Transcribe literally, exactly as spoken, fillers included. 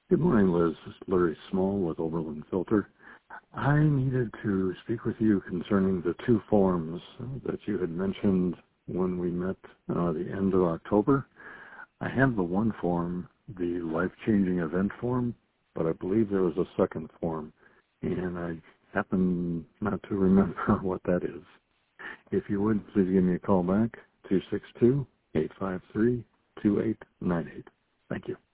Good morning, Liz. This is Larry Small with Oberlin Filter. I needed to speak with you concerning the two forms that you had mentioned when we met uh, the end of October. I have the one form, the life-changing event form, but I believe there was a second form, and I happen not to remember what that is. If you would, please give me a call back, two six two, eight five three, two eight nine eight. Thank you.